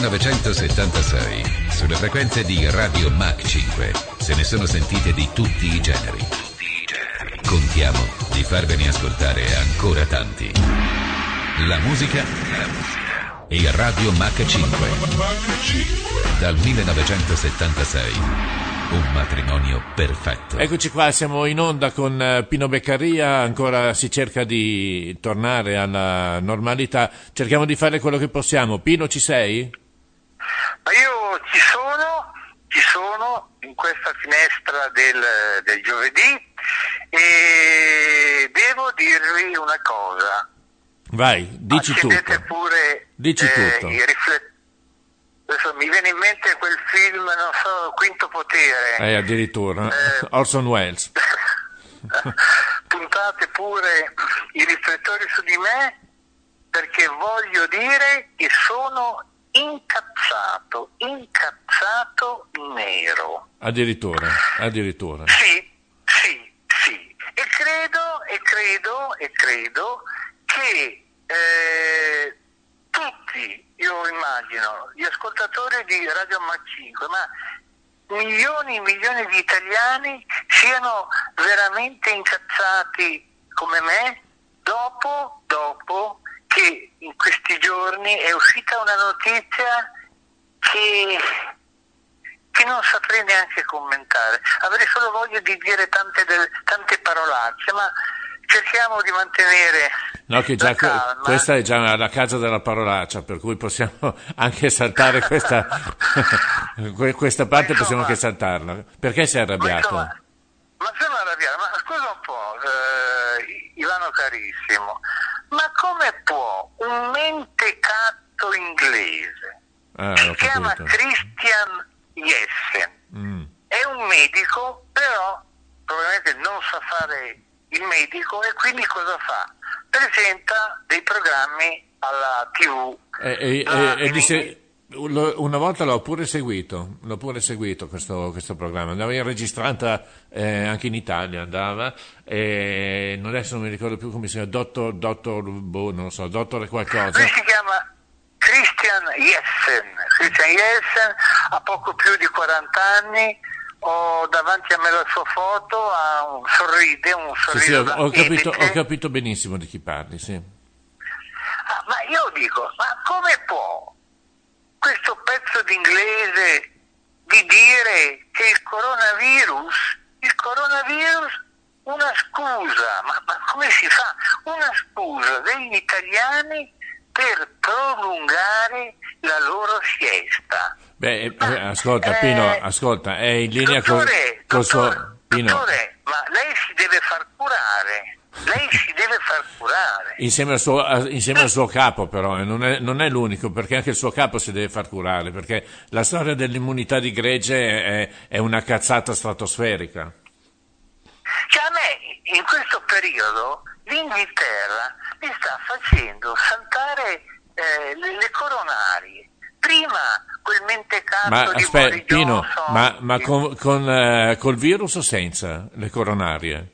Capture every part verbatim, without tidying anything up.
millenovecentosettantasei, sulle frequenze di Radio Mach cinque, se ne sono sentite di tutti i generi. Contiamo di farvene ascoltare ancora tanti. La musica e Radio Mach cinque. Dal millenovecentosettantasei. Un matrimonio perfetto. Eccoci qua, siamo in onda con Pino Beccaria, ancora si cerca di tornare alla normalità, cerchiamo di fare quello che possiamo. Pino, ci sei? Ma io ci sono, ci sono in questa finestra del, del giovedì e devo dirvi una cosa. Vai, dici Accendete tutto. pure dici eh, tutto. i riflettori. Adesso mi viene in mente quel film, non so, Quinto Potere. Eh, addirittura. Eh, Orson Welles. Puntate pure i riflettori su di me, perché voglio dire che sono incazzato, incazzato nero. Addirittura, addirittura. Sì, sì, sì. E credo, e credo, e credo che eh, tutti, io immagino, gli ascoltatori di Radio Mach cinque, ma milioni e milioni di italiani siano veramente incazzati come me dopo, dopo che in questi giorni è uscita una notizia che, che non saprei neanche commentare. Avrei solo voglia di dire tante, del, tante parolacce, ma cerchiamo di mantenere no, che già la calma. Questa è già la casa della parolaccia, per cui possiamo anche saltare questa questa parte, insomma, possiamo anche saltarla. Perché sei arrabbiato? Ma, insomma, ma sono arrabbiato, ma scusa un po', eh, Ivano carissimo, ma come può un mentecatto inglese, Ah, si ho chiama capito. Christian Jessen, Mm. è un medico, però probabilmente non sa fare il medico e quindi cosa fa? Presenta dei programmi alla tivù. E, e, Ah, e- e in dice, inglese. lo- una volta l'ho pure seguito, l'ho pure seguito questo, questo programma, andava in registrata eh, anche in Italia, andava, e non- adesso non mi ricordo più come si chiama, dottor, dottor, boh, non lo so, dottore qualcosa. Lui si chiama Christian Jessen. Christian Jessen ha poco più di quaranta anni, ho davanti a me la sua foto, ha un sorride, un Sì, sorriso sì, ho, da ho capito, ebete. ho capito benissimo di chi parli, sì. Ah, ma io dico, ma come può questo pezzo d'inglese di dire che il coronavirus, il coronavirus, una scusa, ma, ma come si fa? Una scusa degli italiani per prolungare la loro siesta. Beh, eh, eh, ascolta, Eh, Pino, ascolta, è in linea col, dottore, col suo... dottore, Pino, dottore, ma lei si deve far curare, lei si deve far curare. insieme al suo, a- insieme al suo capo però, eh, non è, non è l'unico, perché anche il suo capo si deve far curare, perché la storia dell'immunità di gregge è, è una cazzata stratosferica. Cioè a me in questo periodo l'Inghilterra mi sta facendo saltare eh, le, le coronarie. Prima quel mentecato Ma di aspetta, Boris Pino, Johnson, ma, ma di- con, con, eh, col virus o senza le coronarie?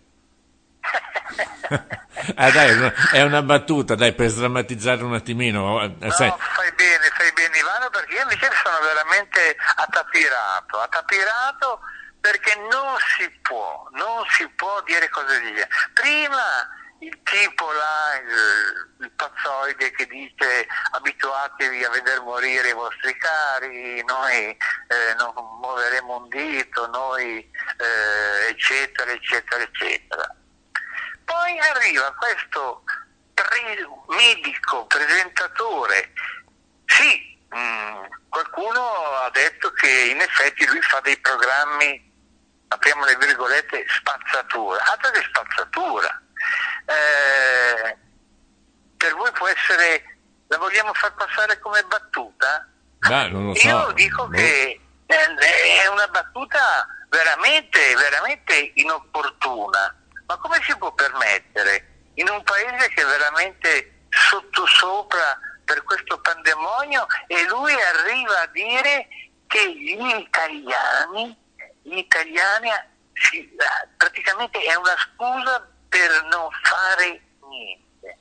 Ah, dai, è una- è una battuta, dai, per sdrammatizzare un attimino. eh, No, sai- fai bene, fai bene Ivano, perché io invece sono veramente attapirato, attapirato perché non si può, non si può dire cose di genere. Prima il tipo là, il, il pazzoide che dice abituatevi a veder morire i vostri cari, noi eh, non muoveremo un dito, noi eh, eccetera, eccetera, eccetera. Poi arriva questo pre- medico, presentatore. Sì, mh, qualcuno ha detto che in effetti lui fa dei programmi, apriamo le virgolette, spazzatura. Altro che spazzatura. Eh, per voi può essere, la vogliamo far passare come battuta? Beh, non lo so. Io dico Boh. che eh, è una battuta veramente, veramente inopportuna. Ma come si può permettere in un paese che è veramente sottosopra per questo pandemonio e lui arriva a dire che gli italiani, gli italiani si, praticamente è una scusa per non fare niente.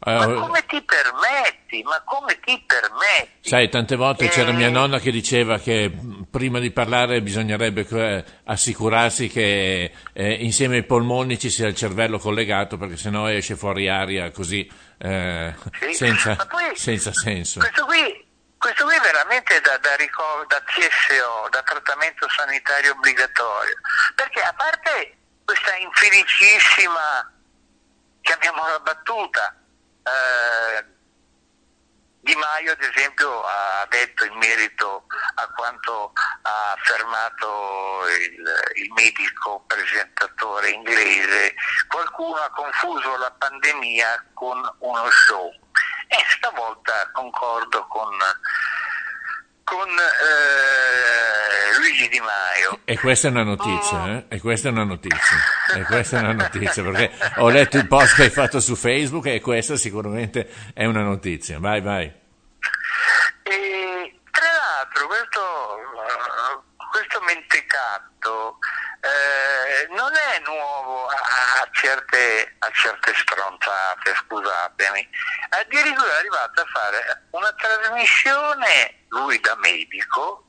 Ma come ti permetti? Ma come ti permetti? Sai, tante volte eh... c'era mia nonna che diceva che prima di parlare bisognerebbe assicurarsi che eh, insieme ai polmoni ci sia il cervello collegato, perché sennò esce fuori aria così eh, sì. senza, poi, senza senso. Questo qui, questo qui veramente da, da, ricordo, da T S O, da trattamento sanitario obbligatorio, perché a parte questa infelicissima, chiamiamola battuta, eh, Di Maio ad esempio ha detto in merito a quanto ha affermato il, il medico presentatore inglese: qualcuno ha confuso la pandemia con uno show, e stavolta concordo con con eh, Luigi Di Maio. E questa è una notizia, eh? E questa è una notizia, e questa è una notizia, perché ho letto il post che hai fatto su Facebook e questa sicuramente è una notizia. Vai, vai. E tra l'altro questo, questo mentecatto eh, non è nuovo a, a, certe, a certe stronzate, scusatemi. Addirittura è arrivato a fare una trasmissione, lui da medico,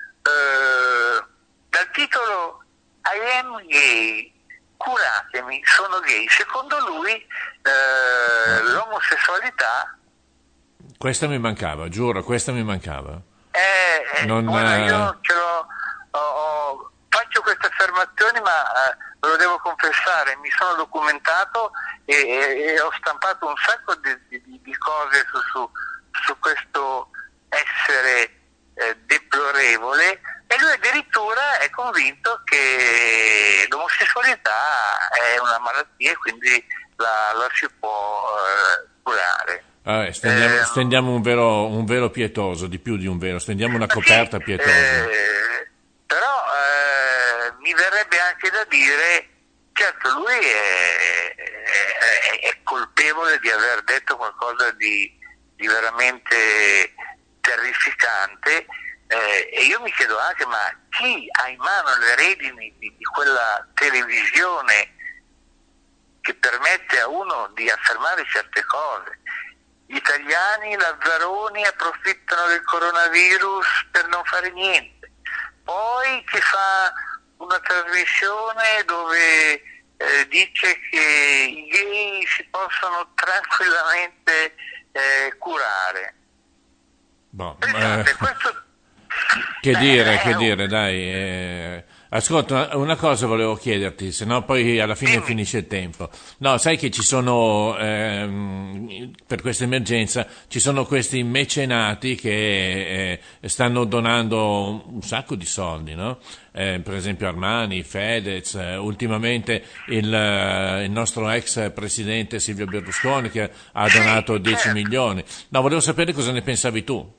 eh, dal titolo I am gay, curatemi, sono gay. Secondo lui eh, l'omosessualità... Questa mi mancava, giuro, questa mi mancava. Eh, non, guarda, io ce l'ho, ho, ho, faccio queste affermazioni, ma eh, ve lo devo confessare, mi sono documentato e, e, e ho stampato un sacco di, di, di cose su, su, su questo essere eh, deplorevole, e lui addirittura è convinto che l'omosessualità è una malattia e quindi la, la si può eh, curare. Ah, stendiamo, eh, stendiamo un velo, un velo pietoso, di più di un velo, stendiamo una coperta sì, pietosa. Eh, però eh, mi verrebbe anche da dire, certo, lui è, è, è colpevole di aver detto qualcosa di, di veramente terrificante, eh, e io mi chiedo anche, ma chi ha in mano le redini di, di quella televisione che permette a uno di affermare certe cose? Gli italiani lazzaroni approfittano del coronavirus per non fare niente. Poi che fa una trasmissione dove eh, dice che i gay si possono tranquillamente eh, curare. Boh, Pensate, eh, questo... che dire, eh, che dire, dai. Eh, ascolta, una cosa volevo chiederti, se no poi alla fine Dimmi. finisce il tempo. No, sai che ci sono, ehm, per questa emergenza, ci sono questi mecenati che eh, stanno donando un sacco di soldi, no? Eh, per esempio Armani, Fedez, eh, ultimamente il, eh, il nostro ex presidente Silvio Berlusconi che ha donato dieci milioni. No, volevo sapere cosa ne pensavi tu.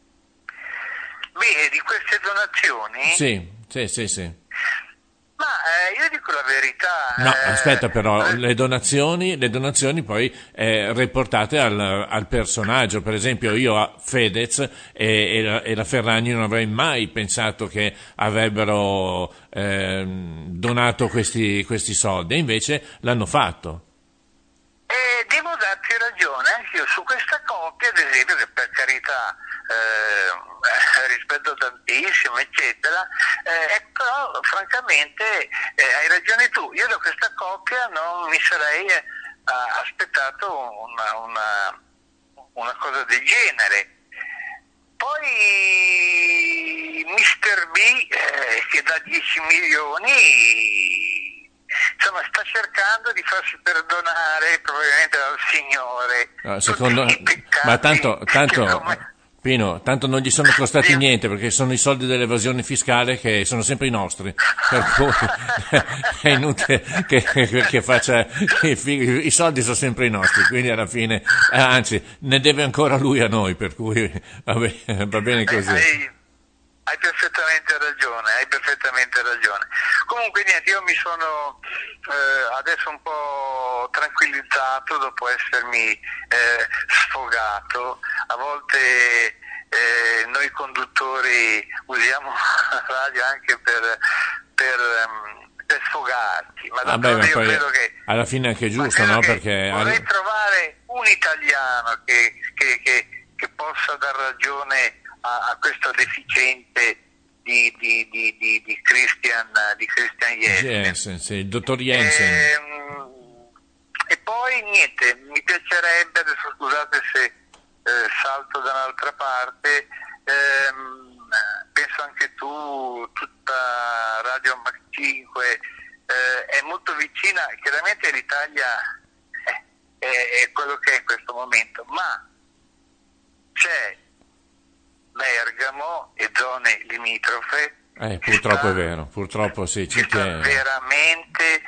Beh, di queste donazioni? Sì, sì, sì, sì. Ma eh, io dico la verità. No, eh, aspetta però, eh, le donazioni, le donazioni poi eh, riportate al, al personaggio. Per esempio io a Fedez e, e, la, e la Ferragni non avrei mai pensato che avrebbero eh, donato questi, questi soldi, e invece l'hanno fatto. E devo darti ragione, anche io su questa coppia, ad esempio, che per carità eh, rispetto tantissimo, eccetera, eh, però francamente eh, hai ragione tu, io da questa coppia non mi sarei eh, aspettato una, una, una cosa del genere. Poi mister B eh, che dà dieci milioni, insomma, sta cercando di farsi perdonare probabilmente dal Signore. No, secondo... Ma tanto, tanto Pino, tanto non gli sono costati niente, perché sono i soldi dell'evasione fiscale che sono sempre i nostri, per cui è inutile che, che, che faccia i, figli, i soldi sono sempre i nostri, quindi alla fine, anzi, ne deve ancora lui a noi, per cui va bene, va bene così. Hai, hai perfettamente ragione, hai perfettamente ragione. Comunque niente, io mi sono eh, adesso un po' tranquillizzato dopo essermi eh, sfogato. A volte eh, noi conduttori usiamo la radio anche per, per, um, per sfogarci, ma Vabbè, ma io poi credo che alla fine è anche giusto, no? Perché vorrei trovare un italiano che, che, che, che possa dar ragione a, a questo deficiente di, di, di, di, di Christian di Christian Jensen, Jensen, sì, il dottor Jensen. E, e poi niente, mi piacerebbe, adesso scusate se eh, salto da un'altra parte, ehm, penso anche tu, tutta Radio Mac cinque eh, è molto vicina, chiaramente l'Italia è, è, è quello che è in questo momento, ma c'è Bergamo e zone limitrofe. Eh, purtroppo sta, è vero, purtroppo sì, ci sta veramente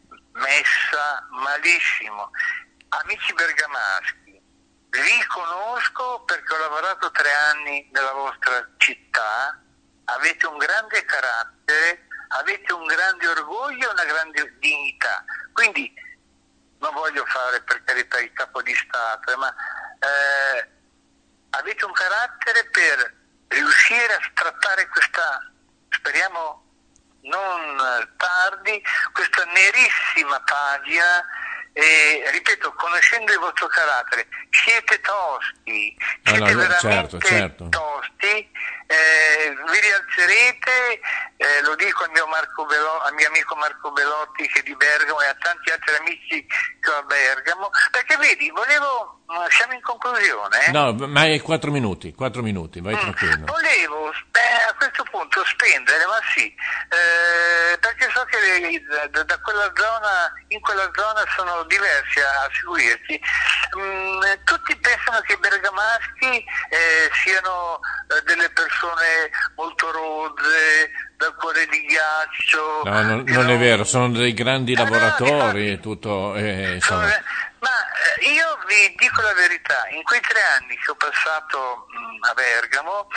messa malissimo. Amici bergamaschi, vi conosco perché ho lavorato tre anni nella vostra città, avete un grande carattere, avete un grande orgoglio e una grande dignità, quindi non voglio fare per carità il capo di Stato, ma eh, avete un carattere per riuscire a strattare questa, speriamo non tardi, questa nerissima pagina. E ripeto, conoscendo il vostro carattere, siete tosti, siete no, no, veramente certo, certo. tosti, eh, vi rialzerete, eh, lo dico al mio, Marco Belo, al mio amico Marco Belotti che è di Bergamo e a tanti altri amici che ho a Bergamo, perché vedi, volevo, siamo in conclusione? Eh? No, ma è quattro minuti, quattro minuti, vai mm, tranquillo. Volevo beh, a questo punto spendere, ma sì, eh, perché so che da, da quella zona, in quella zona sono diversi a, a seguirci. Mm, tutti pensano che i bergamaschi eh, siano eh, delle persone molto rozze, dal cuore di ghiaccio. No, non, non non è vero, sono dei grandi eh, lavoratori no, e tutto. Eh, insomma. Ma eh, io vi dico la verità, in quei tre anni che ho passato mh, a Bergamo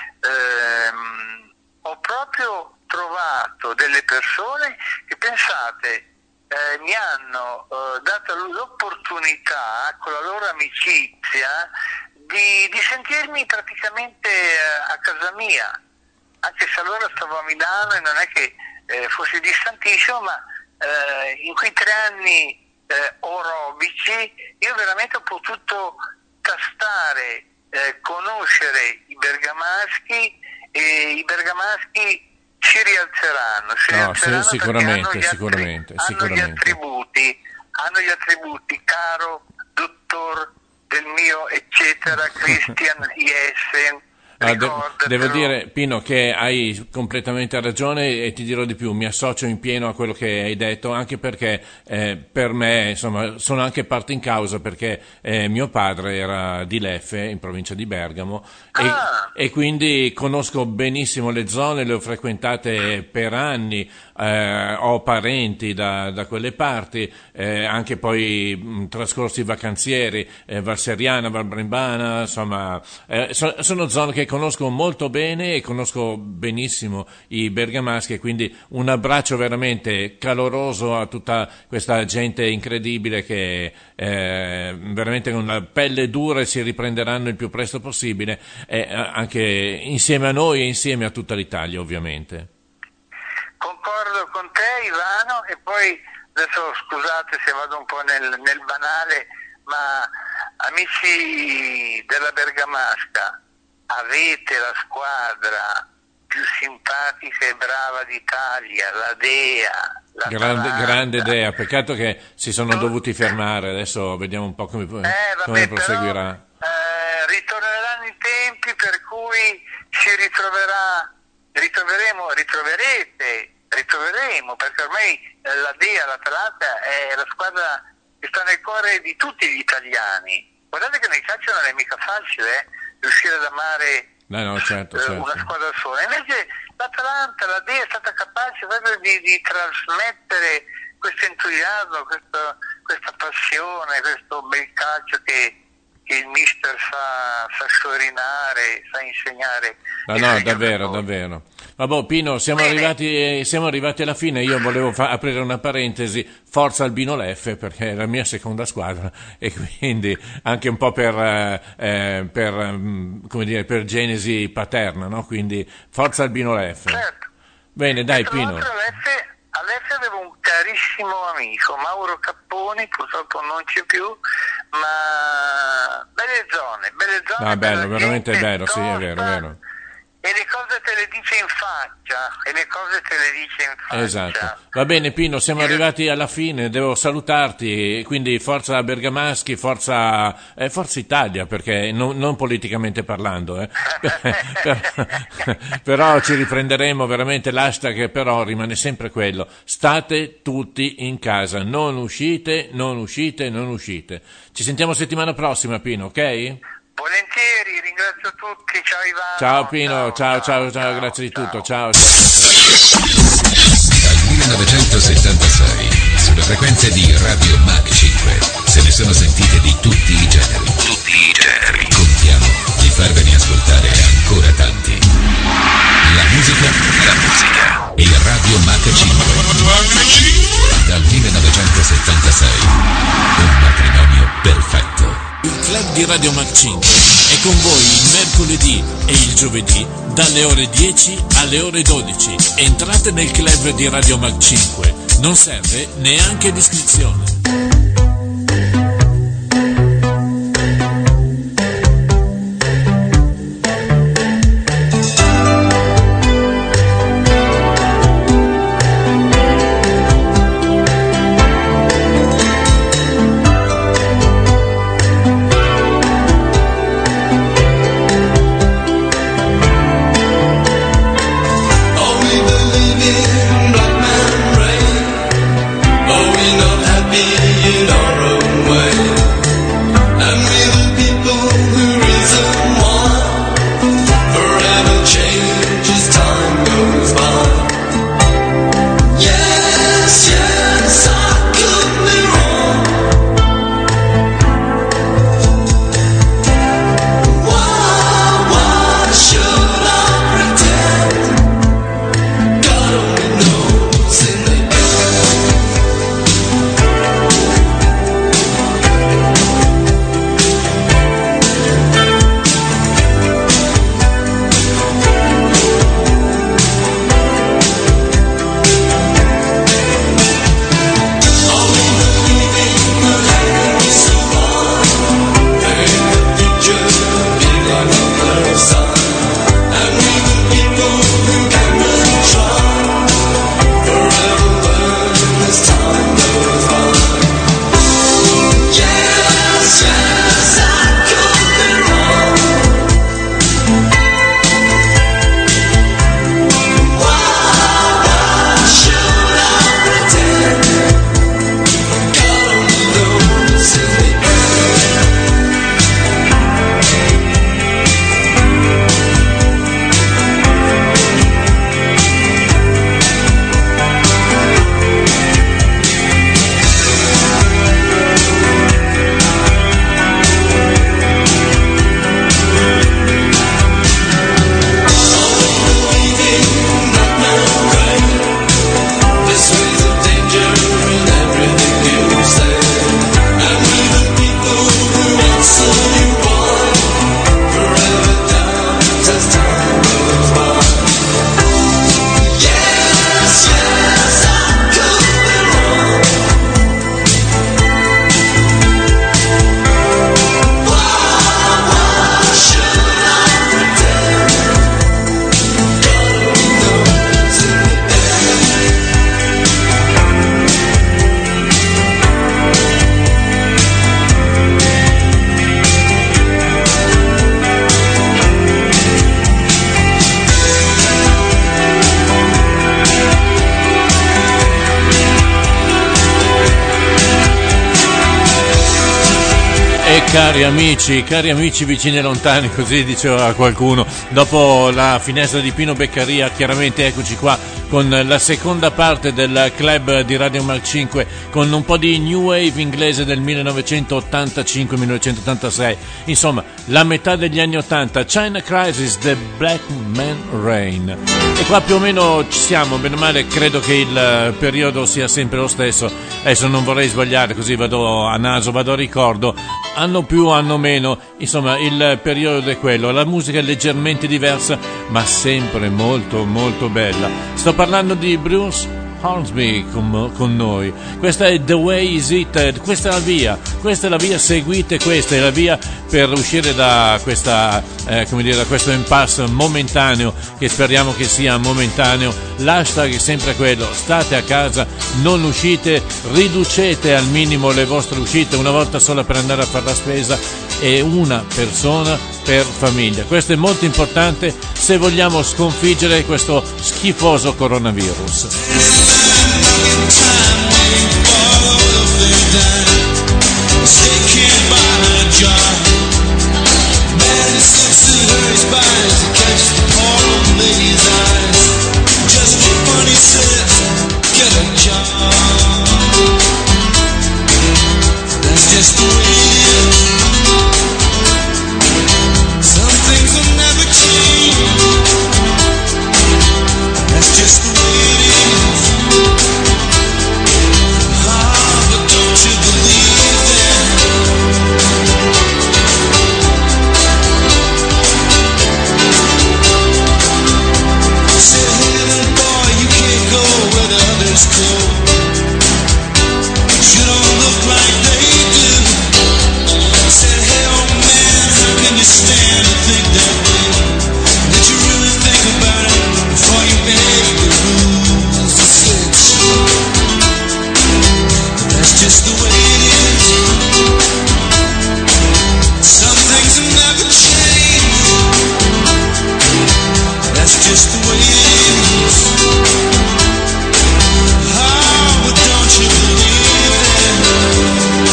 ehm, ho proprio trovato delle persone che, pensate, eh, mi hanno eh, dato l'opportunità, con la loro amicizia, di, di sentirmi praticamente eh, a casa mia, anche se allora stavo a Milano e non è che eh, fosse distantissimo, ma eh, in quei tre anni eh, orobici io veramente ho potuto tastare, eh, conoscere i bergamaschi, e i bergamaschi si rialzeranno, si no, rialzeranno sì, sicuramente, hanno gli, sicuramente, attri- sicuramente. hanno gli attributi, hanno gli attributi, caro dottor del mio eccetera Christian Jensen. Ah, de- devo dire, Pino, che hai completamente ragione e ti dirò di più, mi associo in pieno a quello che hai detto, anche perché eh, per me, insomma, sono anche parte in causa, perché eh, mio padre era di Leffe, in provincia di Bergamo, ah. e, e quindi conosco benissimo le zone, le ho frequentate per anni, eh, ho parenti da, da quelle parti, eh, anche poi mh, trascorsi vacanzieri, eh, Valseriana, Valbrembana, insomma, eh, so, sono zone che conosco molto bene e conosco benissimo i bergamaschi, e quindi un abbraccio veramente caloroso a tutta questa gente incredibile che eh, veramente con la pelle dura si riprenderanno il più presto possibile, e anche insieme a noi e insieme a tutta l'Italia, ovviamente. Concordo con te, Ivano, e poi adesso scusate se vado un po' nel, nel banale, ma amici della Bergamasca, avete la squadra più simpatica e brava d'Italia, la Dea. La grande, grande Dea, peccato che si sono tu... dovuti fermare, adesso vediamo un po' come, eh, vabbè, come proseguirà. Però, eh, ritorneranno i tempi per cui si ritroverà, ritroveremo, ritroverete, ritroveremo, perché ormai eh, la Dea, l'Atalanta è la squadra che sta nel cuore di tutti gli italiani. Guardate che nel calcio non è mica facile, eh? riuscire ad amare no, no, certo, certo. una squadra sola. Invece l'Atalanta, la Dea è stata capace proprio di, di trasmettere questo entusiasmo, questo, questa passione, questo bel calcio che, che il mister sa, sa sciorinare, sa insegnare. No, no, davvero, davvero. Vabbè, Pino, siamo arrivati, siamo arrivati alla fine. Io volevo fa- aprire una parentesi, forza Albino Leffe, perché è la mia seconda squadra, e quindi anche un po' per, eh, per, come dire, per genesi paterna, no? Quindi forza Albino Leffe. Certo. Bene, dai, e Pino. Leffe, a Leffe avevo un carissimo amico, Mauro Capponi, purtroppo non c'è più, ma belle zone, belle zone. Ah, bello, veramente gente, bello, sì, è vero, è vero. E le cose te le dice in faccia, e le cose te le dice in faccia. Esatto. Va bene Pino, siamo arrivati alla fine, devo salutarti, quindi forza Bergamaschi, forza, eh, forza Italia, perché non, non politicamente parlando, eh. Però ci riprenderemo veramente, l'hashtag però rimane sempre quello, state tutti in casa, non uscite, non uscite, non uscite. Ci sentiamo settimana prossima Pino, ok? Volentieri, ringrazio tutti, ciao Ivano. Ciao Pino, ciao, ciao, ciao, ciao, ciao, grazie di tutto, ciao. ciao. Dal millenovecentosettantasei, sulle frequenze di Radio Mach cinque, se ne sono sentite di tutti i generi. Tutti i generi. Contiamo di farvene ascoltare ancora tanti. La musica, la musica e Radio Mach cinque. Dal millenovecentosettantasei, un matrimonio perfetto. Il club di Radio Mach cinque è con voi il mercoledì e il giovedì dalle ore dieci alle ore dodici. Entrate nel club di Radio Mach cinque, non serve neanche l'iscrizione. Cari amici, cari amici vicini e lontani, così diceva qualcuno, dopo la finestra di Pino Beccaria, chiaramente eccoci qua con la seconda parte del club di Radio Mach cinque, con un po' di new wave inglese del millenovecentottantacinque millenovecentottantasei, insomma la metà degli anni ottanta, China Crisis, The Black Man Rain. E qua più o meno ci siamo, bene o male, credo che il periodo sia sempre lo stesso. Adesso non vorrei sbagliare, così vado a naso, vado a ricordo, anno più, anno meno, insomma il periodo è quello, la musica è leggermente diversa ma sempre molto molto bella. Sto parlando di Bruce Hornsby con, con noi. Questa è The Way Is It, questa è la via, questa è la via, seguite questa, è la via per uscire da questa, eh, come dire, da questo impasse momentaneo, che speriamo che sia momentaneo. L'hashtag è sempre quello: state a casa, non uscite, riducete al minimo le vostre uscite, una volta sola per andare a fare la spesa e una persona per famiglia. Questo è molto importante se vogliamo sconfiggere questo schifoso coronavirus. Just the way it is. Some things will never change. That's just the way it is. Ah, but don't you believe that? Said, hey little boy, you can't go where the others go. You don't look like they do. Said, hey old man, how can you stand to think that way? Did you really think about it before you made the rules? I said, sure, but that's just the way it is. Some things will never change. That's just the way it is. Oh, but don't you believe that?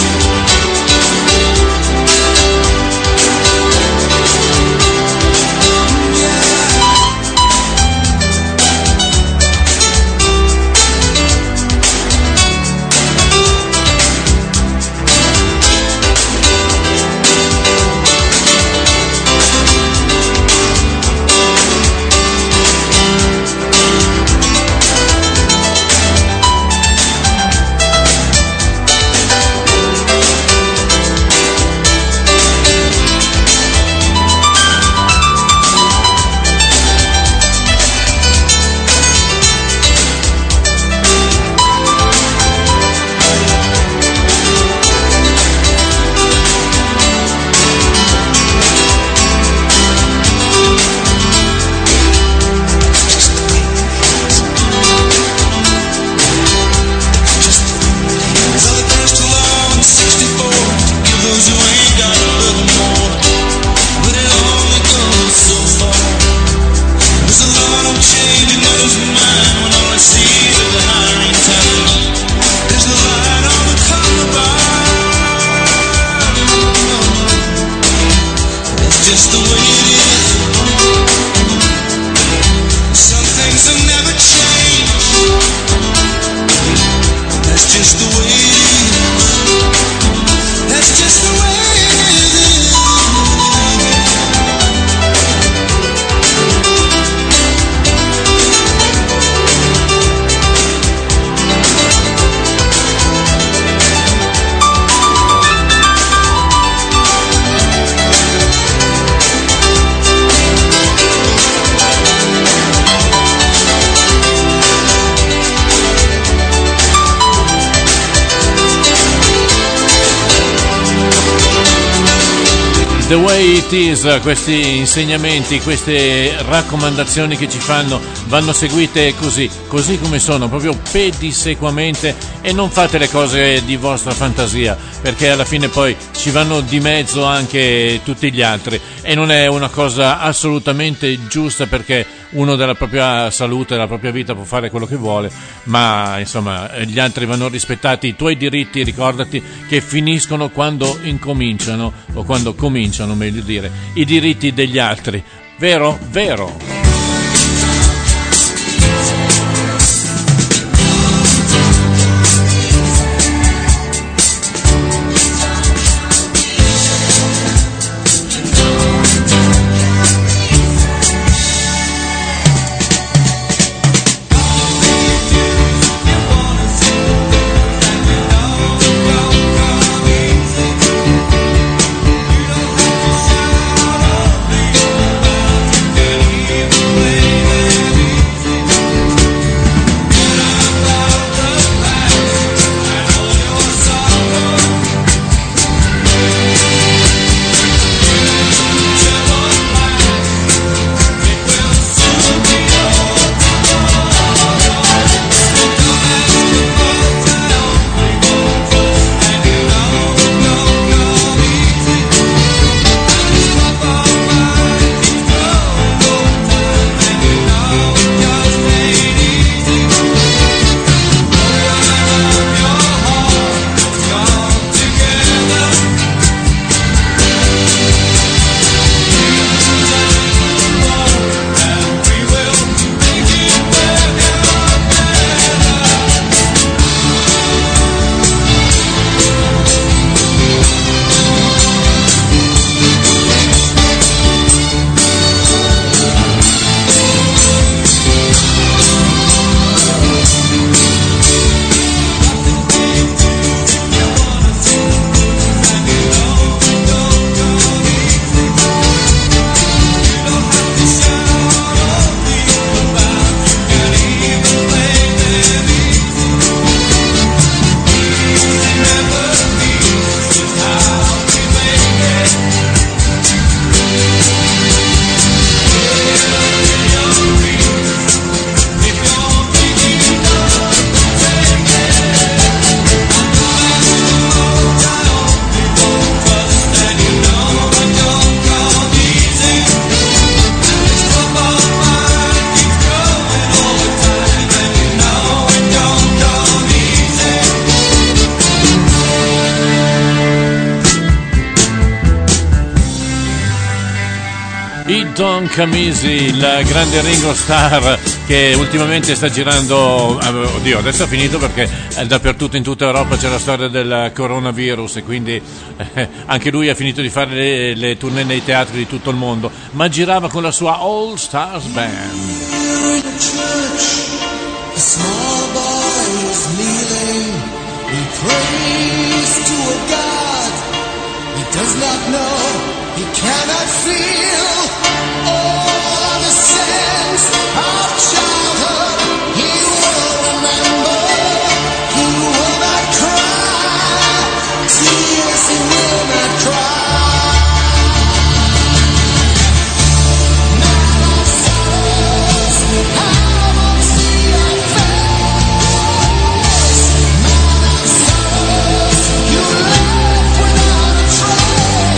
The Way It Is, questi insegnamenti, queste raccomandazioni che ci fanno vanno seguite così, così come sono, proprio pedissequamente, e non fate le cose di vostra fantasia, perché alla fine poi ci vanno di mezzo anche tutti gli altri e non è una cosa assolutamente giusta, perché uno della propria salute, della propria vita può fare quello che vuole, ma insomma gli altri vanno rispettati. I tuoi diritti, ricordati che finiscono quando incominciano, o quando cominciano meglio dire, i diritti degli altri. Vero? Vero. You I Don Camisi, il grande Ringo Starr che ultimamente sta girando, oddio adesso ha finito perché dappertutto in tutta Europa c'è la storia del coronavirus e quindi eh, anche lui ha finito di fare le, le tournée nei teatri di tutto il mondo, ma girava con la sua All Stars Band. Does not know, he cannot feel all the sins of childhood. He will remember, he will not cry, tears he will not cry. Man of sorrows, I won't see your face. Man of sorrows, you left without a trace.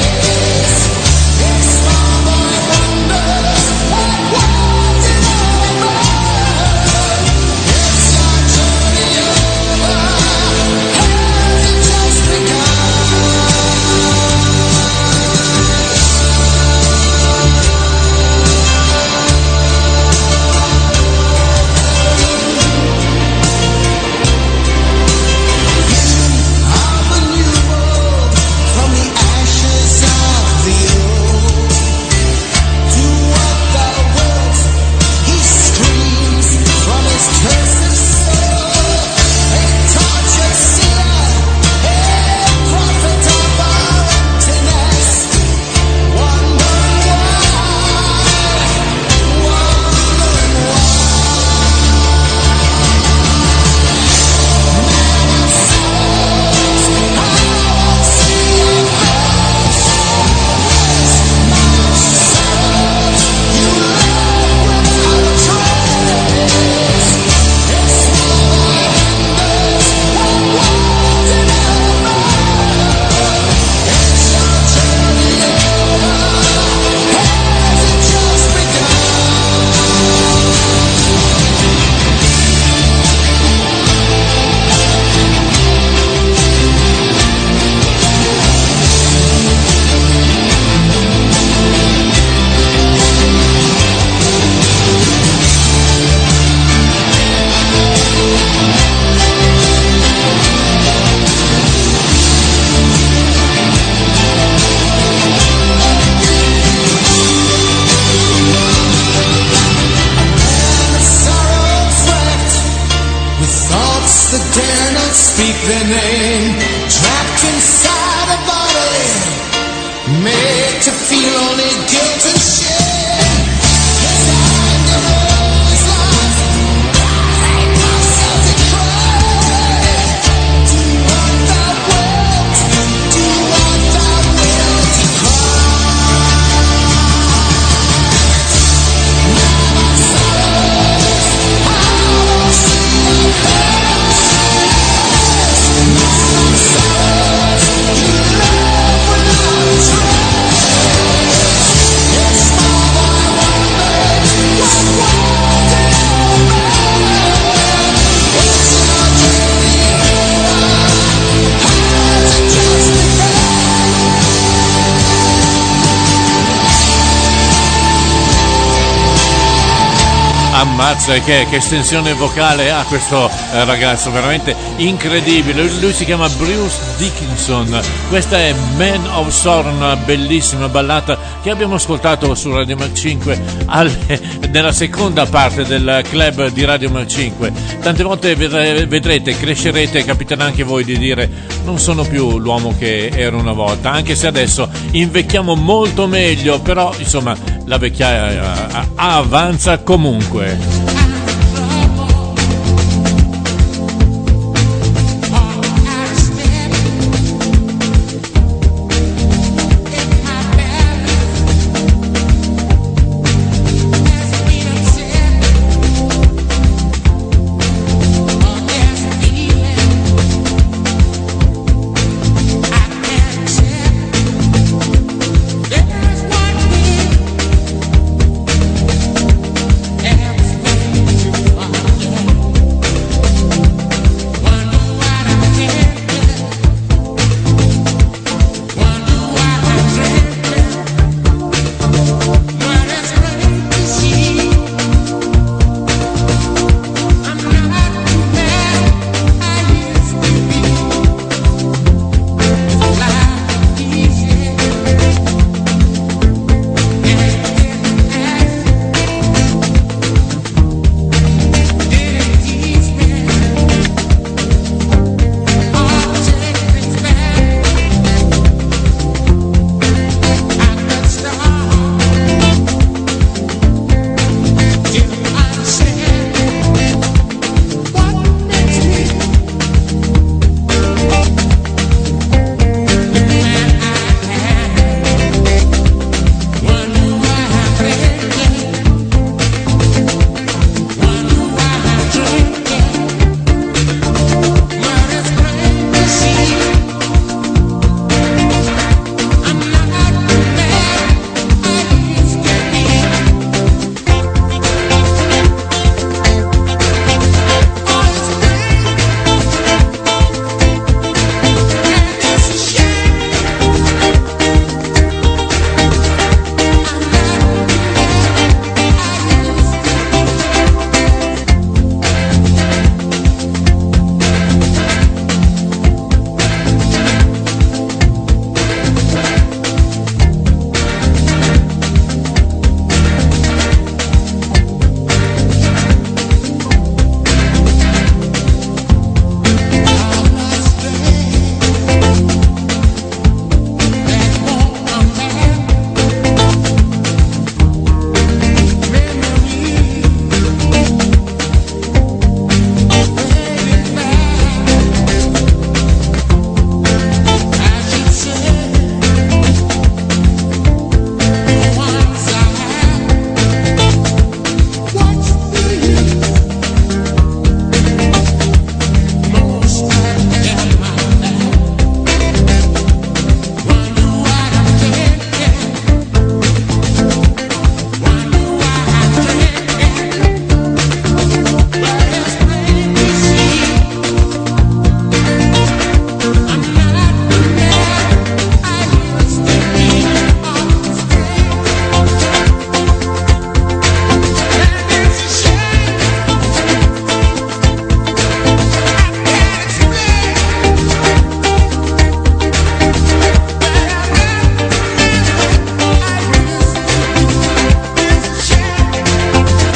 Ammazza, che, che estensione vocale ha questo eh, ragazzo, veramente incredibile. Lui, lui si chiama Bruce Dickinson. Questa è Man of Sorrow, una bellissima ballata che abbiamo ascoltato su Radio Mac cinque alle, nella seconda parte del club di Radio Mac cinque. Tante volte vedrete, crescerete e capiterà anche voi di dire non sono più l'uomo che ero una volta, anche se adesso invecchiamo molto meglio, però insomma la vecchiaia avanza comunque. There's one thing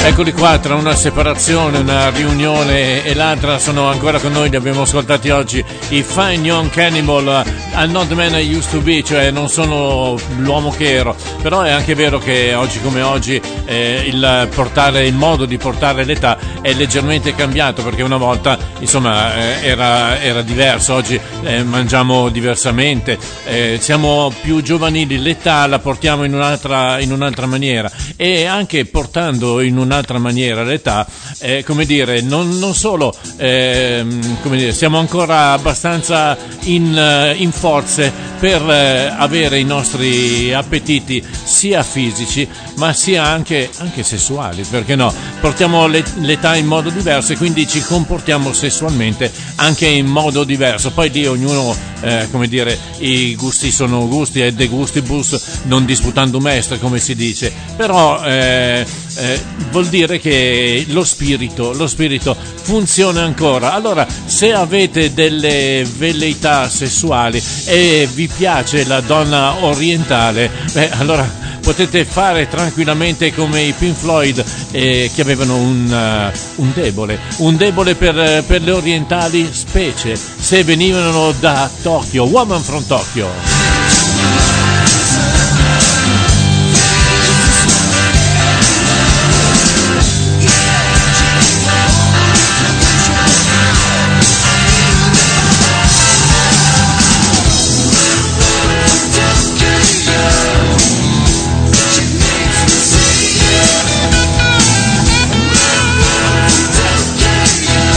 Eccoli qua, tra una separazione, una riunione e l'altra sono ancora con noi. Li abbiamo ascoltati oggi, i Fine Young Cannibal, I'm not the man I used to be, cioè non sono l'uomo che ero. Però è anche vero che oggi come oggi eh, il portare, il modo di portare l'età è leggermente cambiato, perché una volta insomma eh, era, era diverso. Oggi eh, mangiamo diversamente, eh, siamo più giovanili, l'età la portiamo in un'altra, in un'altra maniera, e anche portando in un'altra maniera l'età, eh, come dire, non, non solo eh, come dire, siamo ancora abbastanza in, in forze per eh, avere i nostri appetiti sia fisici ma sia anche, anche sessuali, perché no? Portiamo le, l'età in modo diverso e quindi ci comportiamo sessualmente anche in modo diverso. Poi lì ognuno, eh, come dire, i gusti sono gusti, e de gustibus non disputandum est, come si dice, però eh, eh, vuol dire che lo spirito, lo spirito funziona ancora. Allora, se avete delle velleità sessuali e vi piace la donna orientale, beh, allora potete fare tranquillamente come i Pink Floyd, eh, che avevano un, uh, un debole, un debole per, per le orientali, specie se venivano da Tokyo, Woman from Tokyo.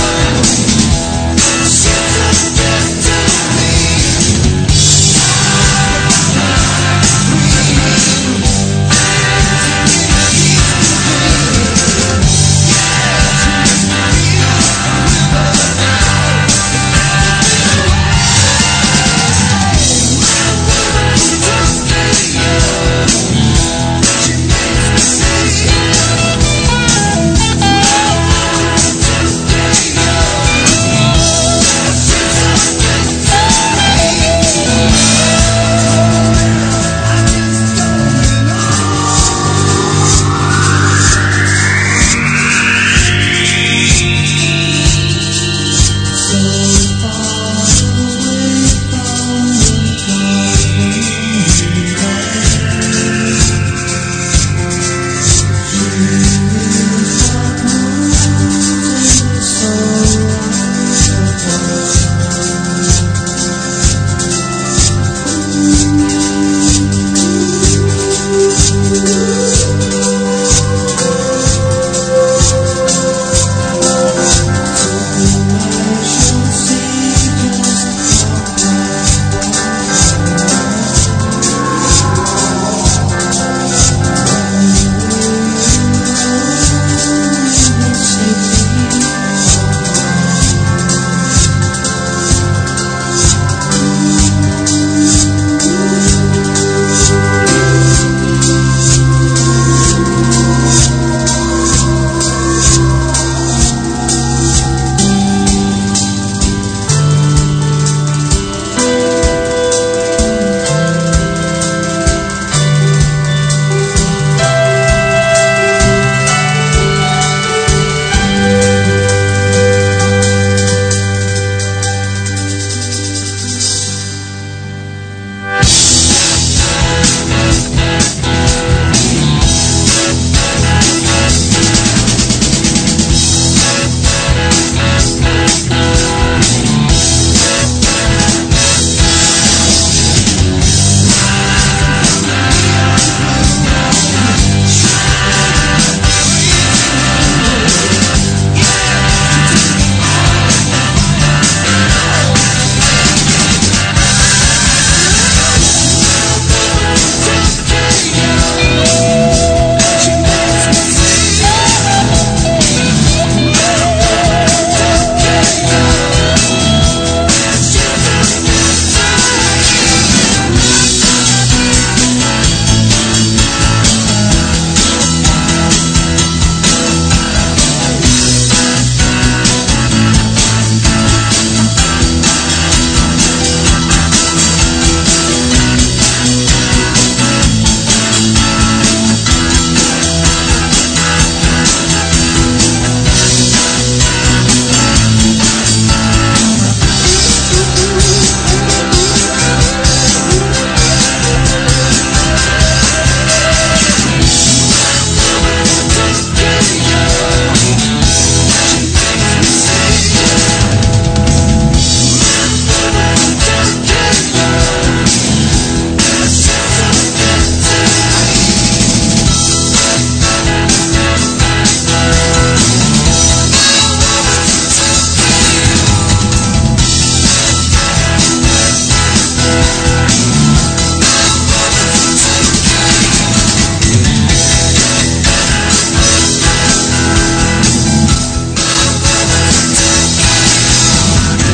She's a bit to me.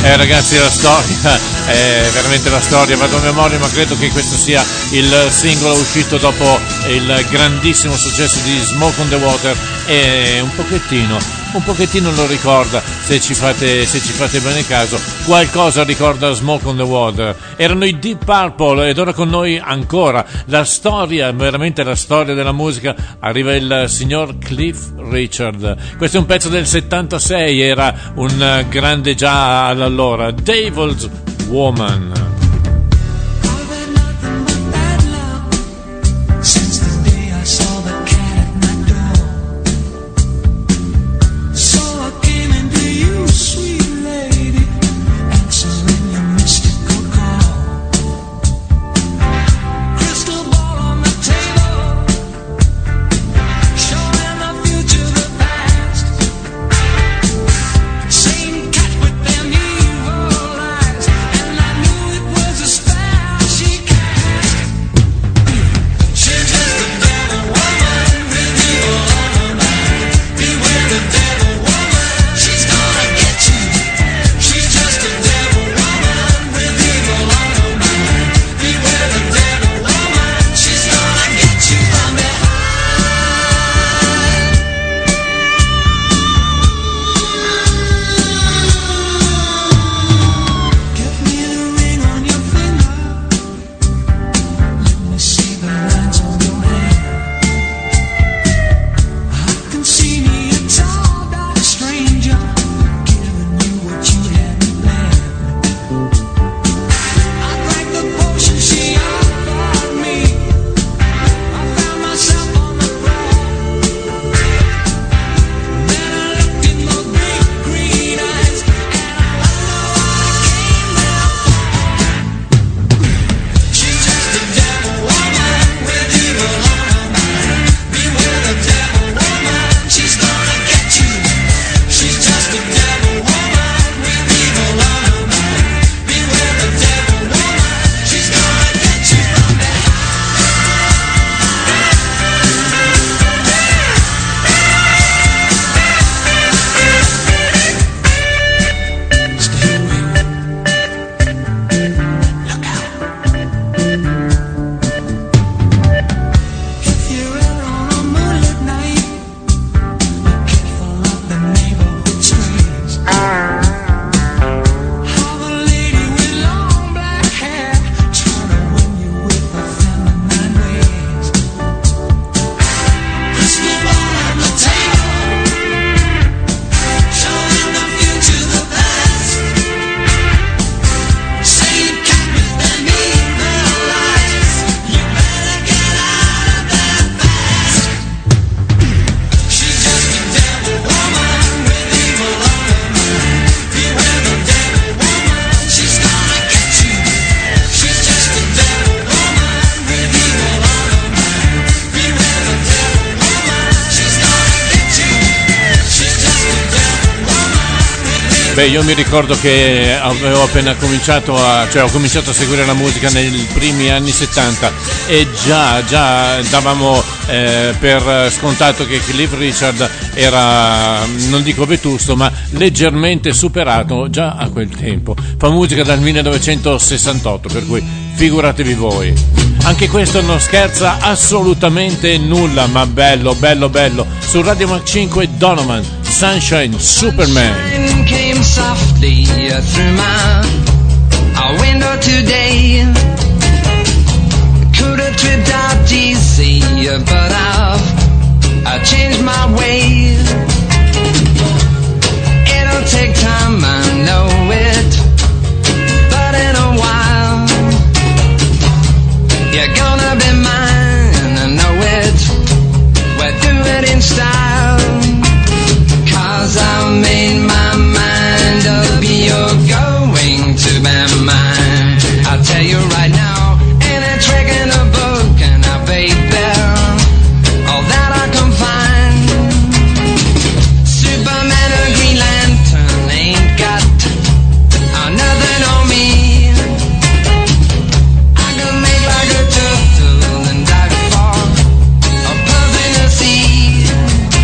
Eh, ragazzi, la storia è veramente la storia, vado a memoria, ma credo che questo sia il singolo uscito dopo il grandissimo successo di Smoke on the Water e un pochettino un pochettino lo ricorda, se ci fate se ci fate bene caso, qualcosa ricorda Smoke on the Water. Erano i Deep Purple ed ora con noi ancora la storia, veramente la storia della musica. Arriva il signor Cliff Richard. Questo è un pezzo del settantasei, era un grande già allora, Devil's Woman. Beh, io mi ricordo che avevo appena cominciato a, cioè ho cominciato a seguire la musica nei primi anni settanta e già, già davamo eh, per scontato che Cliff Richard era, non dico vetusto, ma leggermente superato già a quel tempo. Fa musica dal millenovecentosessantotto, per cui figuratevi voi. Anche questo non scherza assolutamente nulla, ma bello, bello, bello. Su Radio Mac cinque, Donovan, Sunshine Superman. Sunshine came softly through my uh, window today. Could have tripped out D C, but I've I changed my ways. It'll take time, I know it, but in a while you're gonna be mine, I know it. We'll do it in style, 'cause I made my mind up, you're going to be mine. I'll tell you right now, ain't a trick in a book, and I baby, all that I can find. Superman or Green Lantern ain't got uh, nothing on me. I can make like a turtle and dive for a puff in the sea.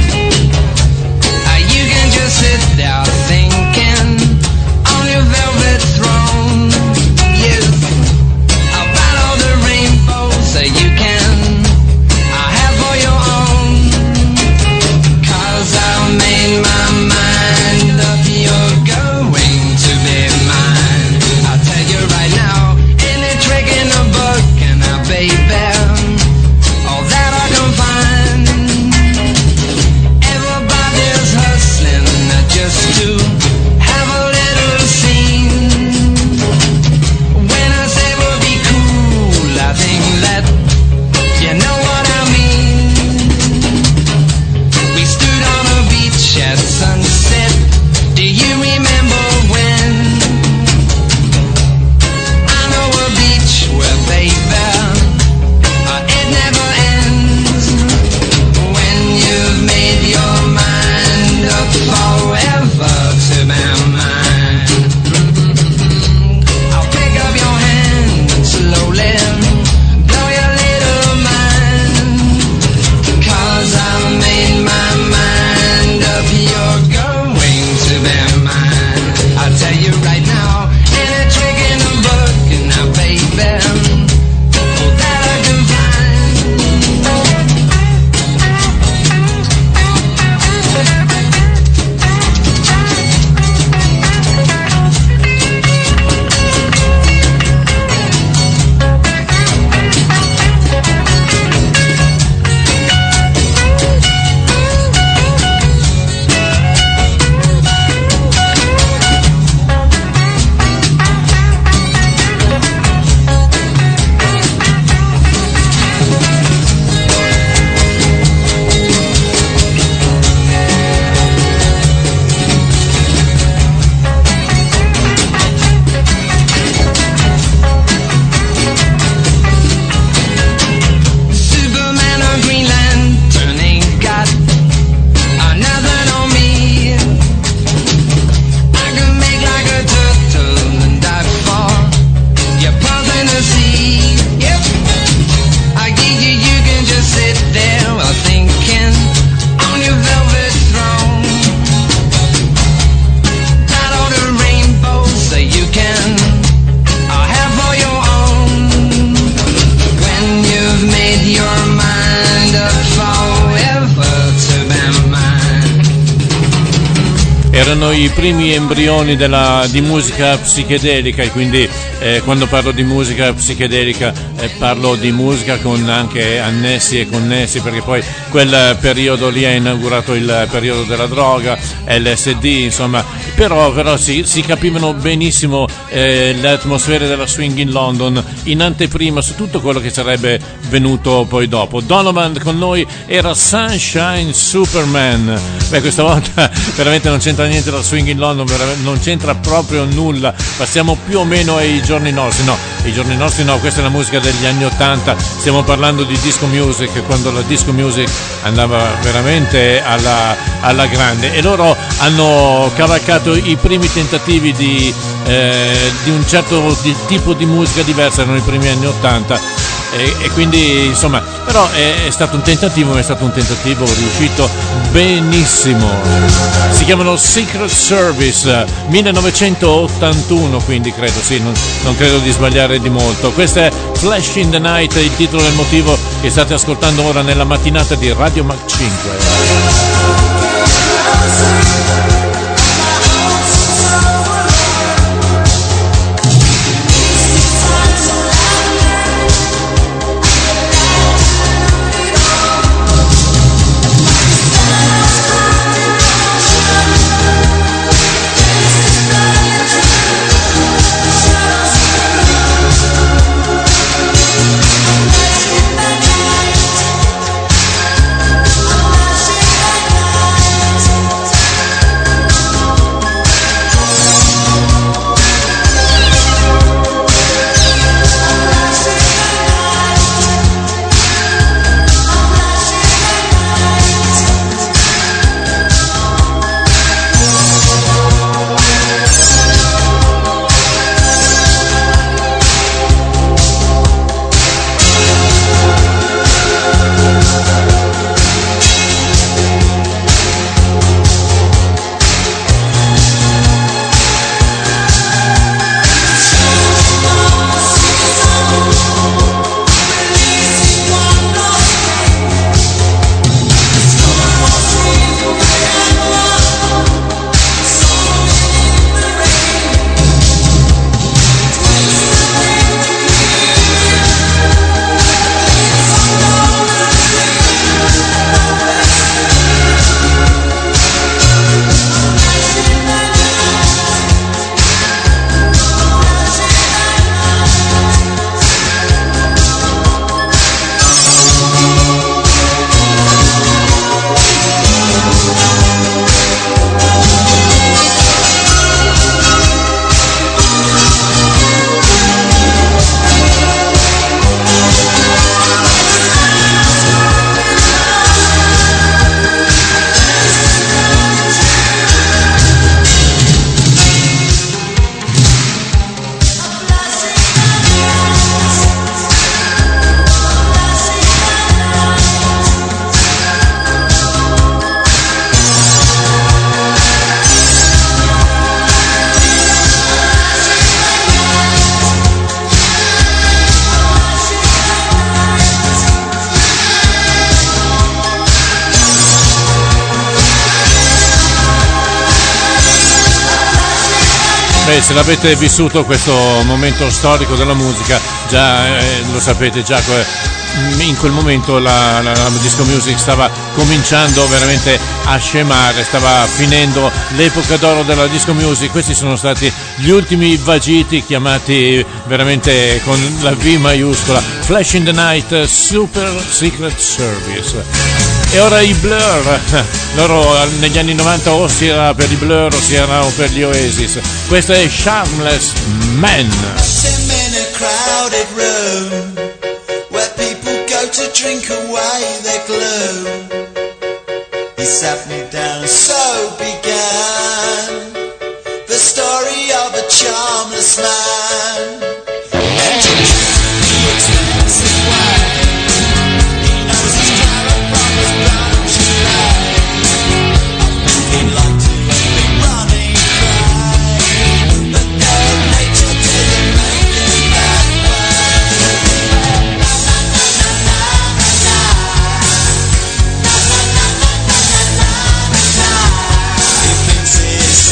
erano i primi embrioni della, di musica psichedelica, e quindi eh, quando parlo di musica psichedelica eh, parlo di musica con anche annessi e connessi, perché poi quel periodo lì ha inaugurato il periodo della droga, L S D, insomma, però, però si, si capivano benissimo eh, le atmosfere della swing in London in anteprima su tutto quello che sarebbe venuto poi dopo. Donovan con noi era Sunshine Superman. Beh, questa volta veramente non c'entra niente la swing in London, non c'entra proprio nulla, passiamo più o meno ai giorni nostri. No, i giorni nostri no, questa è la musica degli anni ottanta, stiamo parlando di disco music, quando la disco music andava veramente alla, alla grande, e loro hanno cavalcato i primi tentativi di, eh, di un certo di, tipo di musica diversa, erano i primi anni ottanta, e, e quindi insomma, però è, è stato un tentativo, ma è stato un tentativo riuscito benissimo. Si chiamano Secret Service, millenovecentottantuno, quindi credo, sì, non, non credo di sbagliare di molto. Questo è Flash in the Night, il titolo del motivo che state ascoltando ora nella mattinata di Radio Mac cinque. Beh, se l'avete vissuto questo momento storico della musica, già eh, lo sapete, già in quel momento la, la, la disco music stava cominciando veramente a scemare, stava finendo l'epoca d'oro della disco music. Questi sono stati gli ultimi vagiti, chiamati veramente con la V maiuscola, Flash in the Night, Super Secret Service. E ora i Blur, loro negli anni novanta o si era per i Blur o si era per gli Oasis. Questo è Shameless Man. I'm in a crowded room where people go to drink away their gloom. He sat me down and so began the story of a charmless man. And he explains his way. He knows his power from his bunch of lies. I think he'd like to have been running free, but their nature didn't make it that way. He thinks his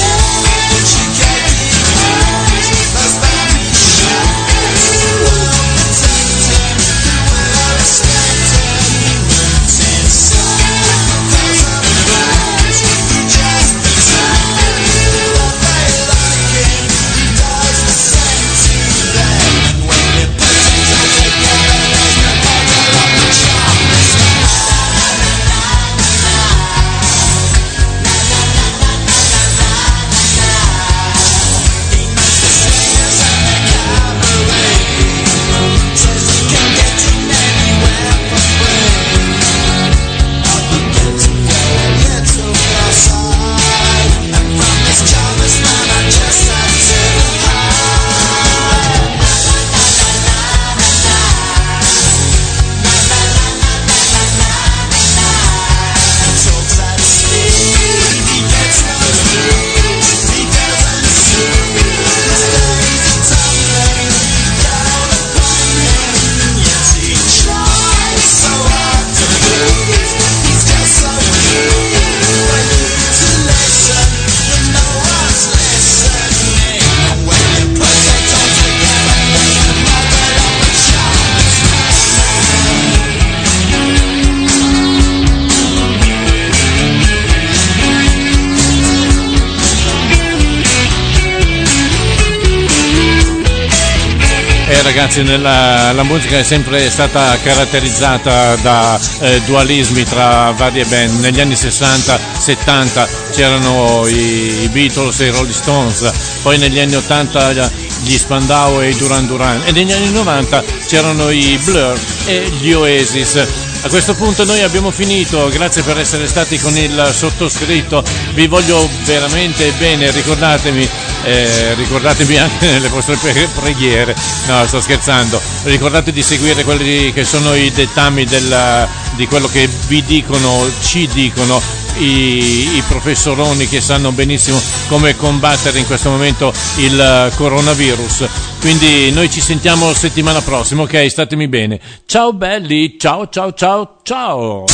ragazzi, nella, la musica è sempre stata caratterizzata da eh, dualismi tra varie band. Negli anni sessanta settanta c'erano i, i Beatles e i Rolling Stones, poi negli anni ottanta gli Spandau e i Duran Duran, e negli anni novanta c'erano i Blur e gli Oasis. A questo punto noi abbiamo finito, grazie per essere stati con il sottoscritto, vi voglio veramente bene, ricordatemi, eh, ricordatevi anche nelle vostre preghiere, no, sto scherzando, ricordate di seguire quelli che sono i dettami della, di quello che vi dicono, ci dicono i, i professoroni che sanno benissimo come combattere in questo momento il coronavirus. Quindi noi ci sentiamo settimana prossima, ok? Statemi bene. Ciao belli, ciao ciao ciao ciao.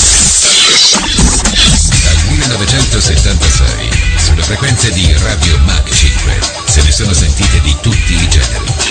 Dal millenovecentosettantasei sulle frequenze di Radio Mach cinque se ne sono sentite di tutti i generi.